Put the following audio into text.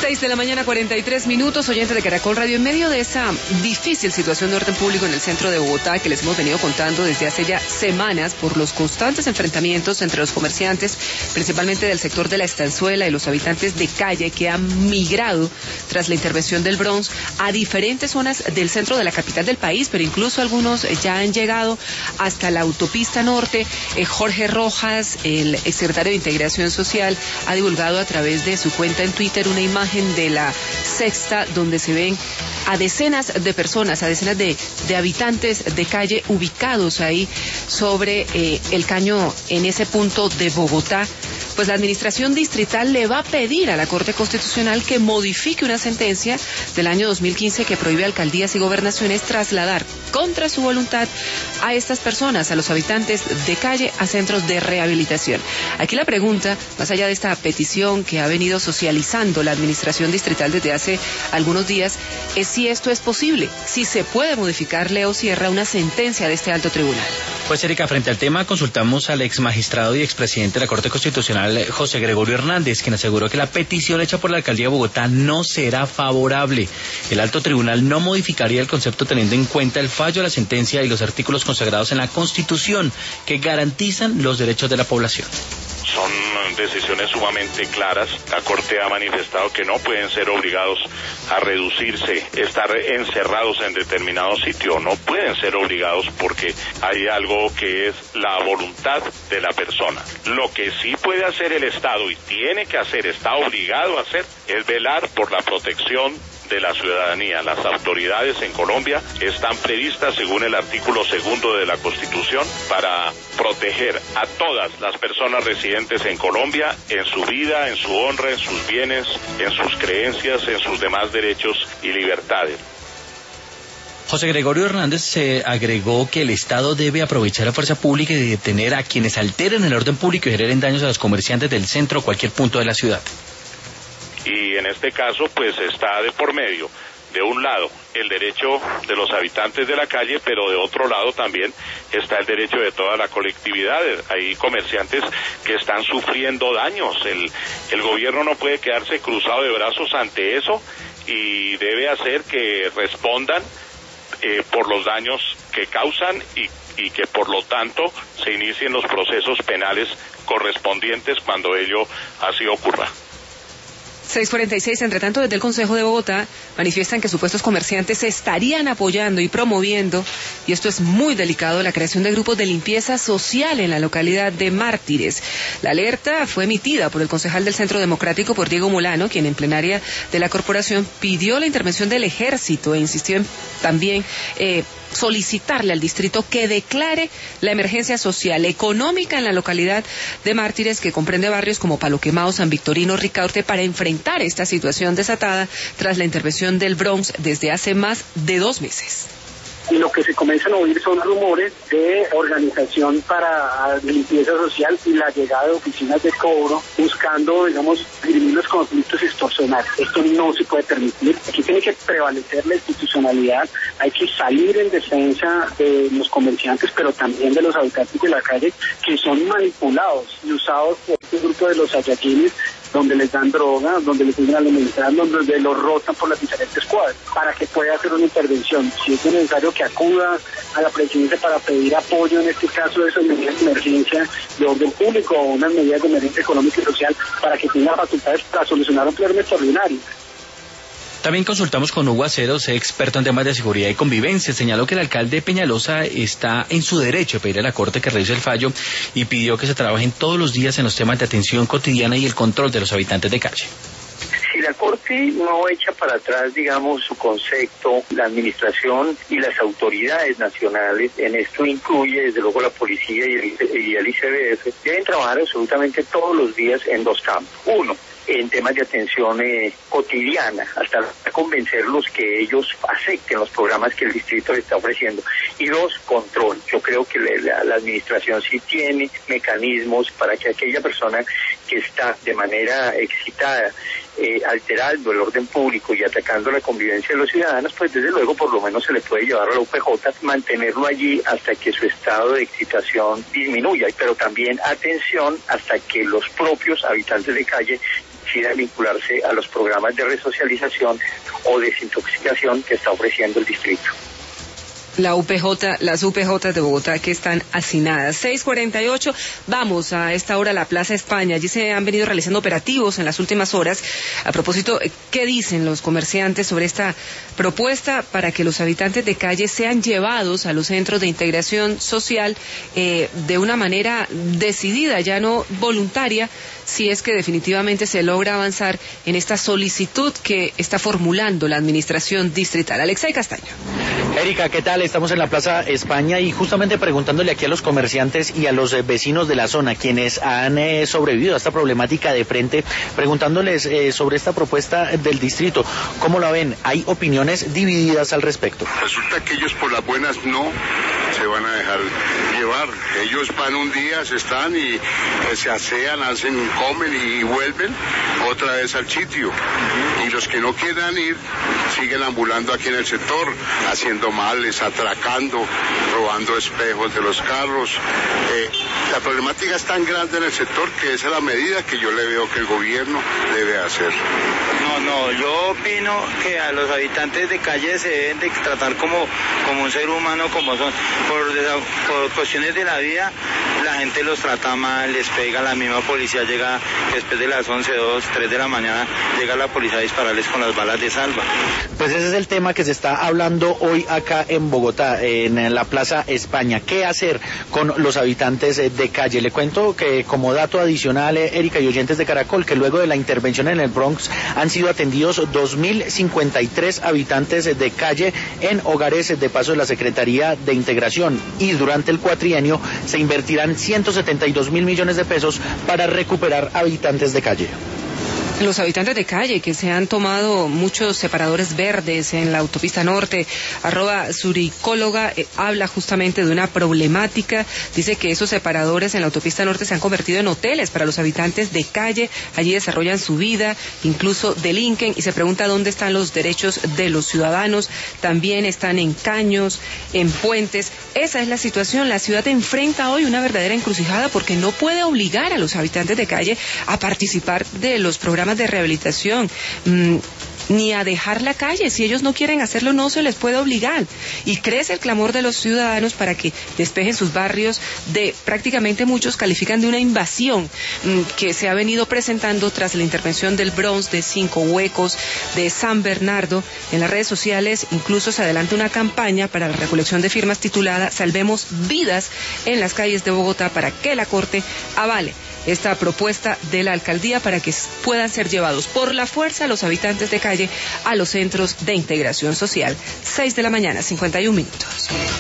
6:43 a.m, oyentes de Caracol Radio. En medio de esa difícil situación de orden público en el centro de Bogotá, que les hemos venido contando desde hace ya semanas por los constantes enfrentamientos entre los comerciantes, principalmente del sector de la Estanzuela y los habitantes de calle que han migrado tras la intervención del Bronx a diferentes zonas del centro de la capital del país, pero incluso algunos ya han llegado hasta la autopista norte. Jorge Rojas, el exsecretario de Integración Social, ha divulgado a través de su cuenta en Twitter una imagen de la Sexta donde se ven a decenas de personas, a decenas de habitantes de calle ubicados ahí sobre el caño en ese punto de Bogotá. Pues la administración distrital le va a pedir a la Corte Constitucional que modifique una sentencia del año 2015 que prohíbe a alcaldías y gobernaciones trasladar contra su voluntad a estas personas, a los habitantes de calle, a centros de rehabilitación. Aquí la pregunta, más allá de esta petición que ha venido socializando la administración distrital desde hace algunos días, es si esto es posible, si se puede modificar, Leo Sierra, una sentencia de este alto tribunal. Pues Erika, frente al tema consultamos al ex magistrado y expresidente de la Corte Constitucional, José Gregorio Hernández, quien aseguró que la petición hecha por la alcaldía de Bogotá no será favorable. El alto tribunal no modificaría el concepto teniendo en cuenta el fallo de la sentencia y los artículos consagrados en la Constitución que garantizan los derechos de la población. Son decisiones sumamente claras. La Corte ha manifestado que no pueden ser obligados a reducirse, estar encerrados en determinado sitio. No pueden ser obligados porque hay algo que es la voluntad de la persona. Lo que sí puede hacer el Estado y tiene que hacer, está obligado a hacer, es velar por la protección de la ciudadanía. Las autoridades en Colombia están previstas según el artículo 2 de la Constitución para proteger a todas las personas residentes en Colombia en su vida, en su honra, en sus bienes, en sus creencias, en sus demás derechos y libertades. José Gregorio Hernández se agregó que el Estado debe aprovechar la fuerza pública y detener a quienes alteren el orden público y generen daños a los comerciantes del centro o cualquier punto de la ciudad. Y en este caso, pues está de por medio, de un lado, el derecho de los habitantes de la calle, pero de otro lado también está el derecho de toda la colectividad. Hay comerciantes que están sufriendo daños. El gobierno no puede quedarse cruzado de brazos ante eso y debe hacer que respondan por los daños que causan y que por lo tanto se inicien los procesos penales correspondientes cuando ello así ocurra. 6:46, entre tanto, desde el Consejo de Bogotá manifiestan que supuestos comerciantes estarían apoyando y promoviendo, y esto es muy delicado, la creación de grupos de limpieza social en la localidad de Mártires. La alerta fue emitida por el concejal del Centro Democrático, por Diego Molano, quien en plenaria de la corporación pidió la intervención del ejército e insistió en también solicitarle al distrito que declare la emergencia social económica en la localidad de Mártires, que comprende barrios como Palo Quemado, San Victorino, Ricaurte, para enfrentar esta situación desatada tras la intervención del Bronx desde hace más de 2 meses. Y lo que se comienzan a oír son rumores de organización para limpieza social y la llegada de oficinas de cobro buscando, digamos, dirimir los conflictos extorsionarios. Esto no se puede permitir. Aquí tiene que prevalecer la institucionalidad. Hay que salir en defensa de los comerciantes, pero también de los habitantes de la calle que son manipulados y usados por este grupo de los saiyajines, donde les dan droga, donde les siguen alimentando, donde los rotan por las diferentes cuadras, para que pueda hacer una intervención. Si es necesario que acuda a la presidencia para pedir apoyo, en este caso de esas medidas de emergencia de orden público o unas medidas de emergencia económica y social, para que tenga facultades para solucionar un problema extraordinario. También consultamos con Hugo Aceros, experto en temas de seguridad y convivencia. Señaló que el alcalde Peñalosa está en su derecho de pedir a la Corte que revise el fallo y pidió que se trabajen todos los días en los temas de atención cotidiana y el control de los habitantes de calle. Si la Corte no echa para atrás, digamos, su concepto, la administración y las autoridades nacionales, en esto incluye desde luego la policía y el ICBF, deben trabajar absolutamente todos los días en 2 campos. Uno, en temas de atención cotidiana, hasta convencerlos que ellos acepten los programas que el distrito le está ofreciendo. Y 2, control. Yo creo que la administración sí tiene mecanismos para que aquella persona que está de manera excitada alterando el orden público y atacando la convivencia de los ciudadanos, pues desde luego por lo menos se le puede llevar a la UPJ, mantenerlo allí hasta que su estado de excitación disminuya, pero también atención hasta que los propios habitantes de calle decidan vincularse a los programas de resocialización o desintoxicación que está ofreciendo el distrito. Las UPJ de Bogotá que están hacinadas. 6:48, vamos a esta hora a la Plaza España. Allí se han venido realizando operativos en las últimas horas. A propósito, ¿qué dicen los comerciantes sobre esta propuesta para que los habitantes de calle sean llevados a los centros de integración social de una manera decidida, ya no voluntaria, si es que definitivamente se logra avanzar en esta solicitud que está formulando la administración distrital? Alexei Castaño. Erika, ¿qué tal? Estamos en la Plaza España y justamente preguntándole aquí a los comerciantes y a los vecinos de la zona, quienes han sobrevivido a esta problemática de frente, preguntándoles sobre esta propuesta del distrito. ¿Cómo la ven? Hay opiniones divididas al respecto. Resulta que ellos por las buenas no se van a dejar llevar. Ellos van un día, se están y se asean, comen y vuelven otra vez al sitio. Y los que no quieran ir siguen ambulando aquí en el sector, haciendo males, atracando, robando espejos de los carros. La problemática es tan grande en el sector que esa es la medida que yo le veo que el gobierno debe hacer. No, yo opino que a los habitantes de calle se deben de tratar como un ser humano, como son. Por cuestiones de la vida, la gente los trata mal, les pega, la misma policía llega después de las 11, 2, 3 de la mañana, llega la policía a dispararles con las balas de salva. Pues ese es el tema que se está hablando hoy acá en Bogotá, en la Plaza España. ¿Qué hacer con los habitantes de calle? Le cuento que como dato adicional, Erika y oyentes de Caracol, que luego de la intervención en el Bronx han sido atendidos 2.053 habitantes de calle en hogares de paso de la Secretaría de Integración, y durante el cuatrienio se invertirán 172.000 millones de pesos para recuperar habitantes de calle. Los habitantes de calle que se han tomado muchos separadores verdes en la autopista norte, @suricóloga, habla justamente de una problemática. Dice que esos separadores en la autopista norte se han convertido en hoteles para los habitantes de calle. Allí desarrollan su vida, incluso delinquen, y se pregunta dónde están los derechos de los ciudadanos. También están en caños, en puentes. Esa es la situación. La ciudad enfrenta hoy una verdadera encrucijada porque no puede obligar a los habitantes de calle a participar de los programas de rehabilitación, ni a dejar la calle. Si ellos no quieren hacerlo, no se les puede obligar. Y crece el clamor de los ciudadanos para que despejen sus barrios prácticamente muchos califican de una invasión que se ha venido presentando tras la intervención del Bronx, de 5 huecos, de San Bernardo. En las redes sociales incluso se adelanta una campaña para la recolección de firmas titulada "Salvemos vidas" en las calles de Bogotá para que la Corte avale esta propuesta de la alcaldía para que puedan ser llevados por la fuerza los habitantes de calle a los centros de integración social. 6 de la mañana, 51 minutos.